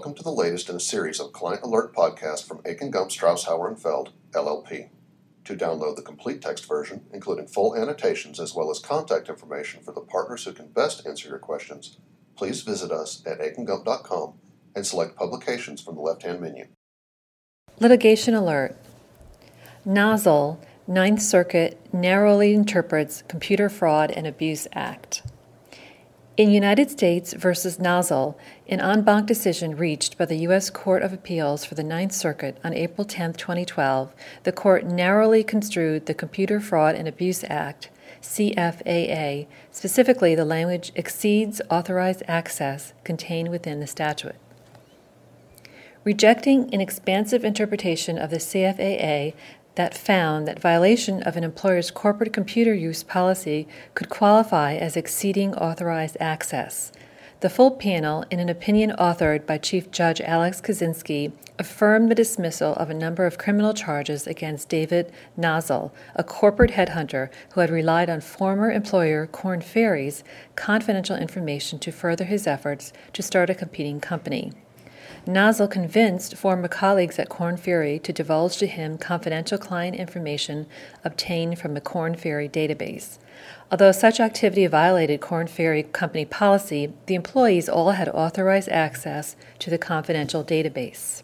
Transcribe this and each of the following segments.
welcome to the latest in a series of Client Alert podcasts from Akin Gump Strauss Hauer & Feld, LLP. To download the complete text version, including full annotations as well as contact information for the partners who can best answer your questions, please visit us at akingump.com and select Publications from the left-hand menu. Litigation Alert. Nozzle, Ninth Circuit narrowly interprets Computer Fraud and Abuse Act. In United States v. Nozzle, an en banc decision reached by the U.S. Court of Appeals for the Ninth Circuit on April 10, 2012, the court narrowly construed the Computer Fraud and Abuse Act, CFAA, specifically the language exceeds authorized access contained within the statute. Rejecting an expansive interpretation of the CFAA that found that violation of an employer's corporate computer use policy could qualify as exceeding authorized access. The full panel, in an opinion authored by Chief Judge Alex Kozinski, affirmed the dismissal of a number of criminal charges against David Nozzle, a corporate headhunter who had relied on former employer Korn Ferry's confidential information to further his efforts to start a competing company. Nozzle convinced former colleagues at Korn Ferry to divulge to him confidential client information obtained from the Korn Ferry database. Although such activity violated Korn Ferry company policy, the employees all had authorized access to the confidential database.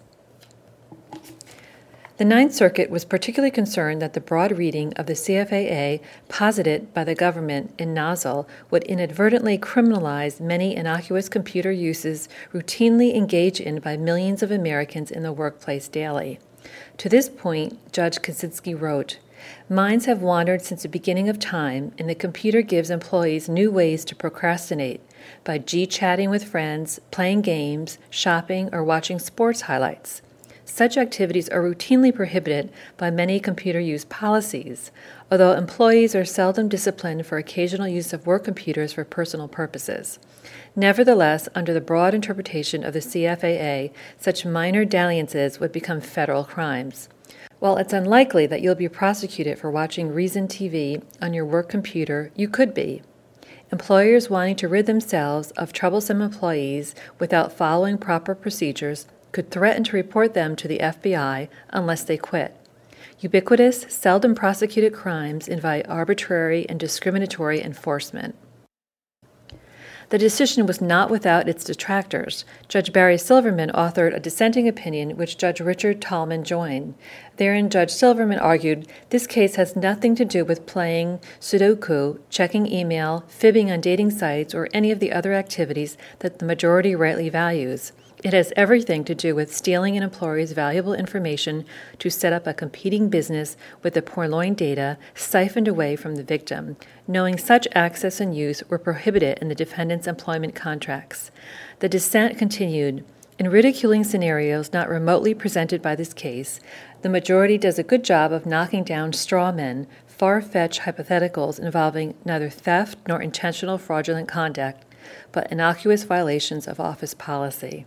The Ninth Circuit was particularly concerned that the broad reading of the CFAA posited by the government in Nozzle would inadvertently criminalize many innocuous computer uses routinely engaged in by millions of Americans in the workplace daily. To this point, Judge Kozinski wrote, "Minds have wandered since the beginning of time, and the computer gives employees new ways to procrastinate by G-chatting with friends, playing games, shopping, or watching sports highlights. Such activities are routinely prohibited by many computer use policies, although employees are seldom disciplined for occasional use of work computers for personal purposes. Nevertheless, under the broad interpretation of the CFAA, such minor dalliances would become federal crimes. While it's unlikely that you'll be prosecuted for watching Reason TV on your work computer, you could be. Employers wanting to rid themselves of troublesome employees without following proper procedures could threaten to report them to the FBI unless they quit. Ubiquitous, seldom prosecuted crimes invite arbitrary and discriminatory enforcement." The decision was not without its detractors. Judge Barry Silverman authored a dissenting opinion which Judge Richard Tallman joined. Therein, Judge Silverman argued, "This case has nothing to do with playing Sudoku, checking email, fibbing on dating sites, or any of the other activities that the majority rightly values. It has everything to do with stealing an employee's valuable information to set up a competing business with the purloined data siphoned away from the victim, knowing such access and use were prohibited in the defendant's employment contracts." The dissent continued, "In ridiculing scenarios not remotely presented by this case, the majority does a good job of knocking down straw men, far-fetched hypotheticals involving neither theft nor intentional fraudulent conduct, but innocuous violations of office policy."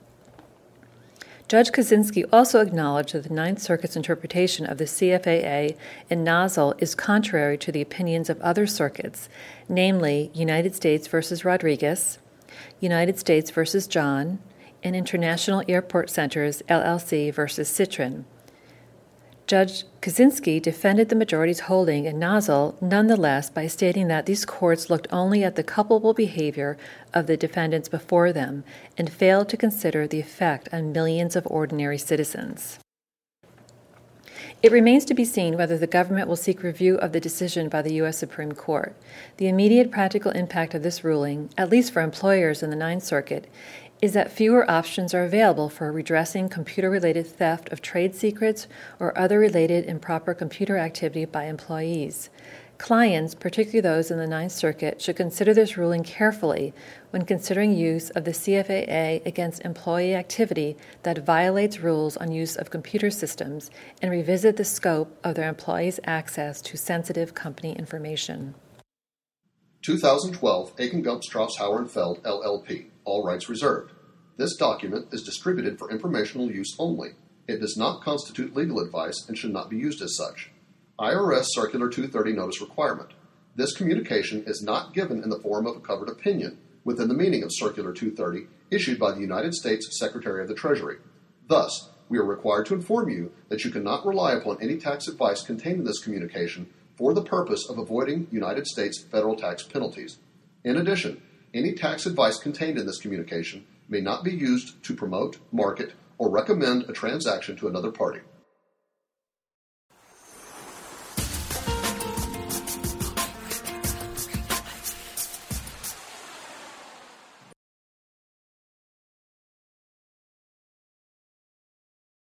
Judge Kozinski also acknowledged that the Ninth Circuit's interpretation of the CFAA in Nozzle is contrary to the opinions of other circuits, namely United States v. Rodriguez, United States v. John, and International Airport Centers, LLC v. Citrin. Judge Kozinski defended the majority's holding in Nozzle nonetheless by stating that these courts looked only at the culpable behavior of the defendants before them and failed to consider the effect on millions of ordinary citizens. It remains to be seen whether the government will seek review of the decision by the U.S. Supreme Court. The immediate practical impact of this ruling, at least for employers in the Ninth Circuit, is that fewer options are available for redressing computer-related theft of trade secrets or other related improper computer activity by employees. Clients, particularly those in the Ninth Circuit, should consider this ruling carefully when considering use of the CFAA against employee activity that violates rules on use of computer systems and revisit the scope of their employees' access to sensitive company information. 2012 Akin Gump Strauss Hauer & Feld, LLP. All rights reserved. This document is distributed for informational use only. It does not constitute legal advice and should not be used as such. IRS Circular 230 Notice Requirement. This communication is not given in the form of a covered opinion, within the meaning of Circular 230 issued by the United States Secretary of the Treasury. Thus, we are required to inform you that you cannot rely upon any tax advice contained in this communication for the purpose of avoiding United States federal tax penalties. In addition, any tax advice contained in this communication may not be used to promote, market, or recommend a transaction to another party.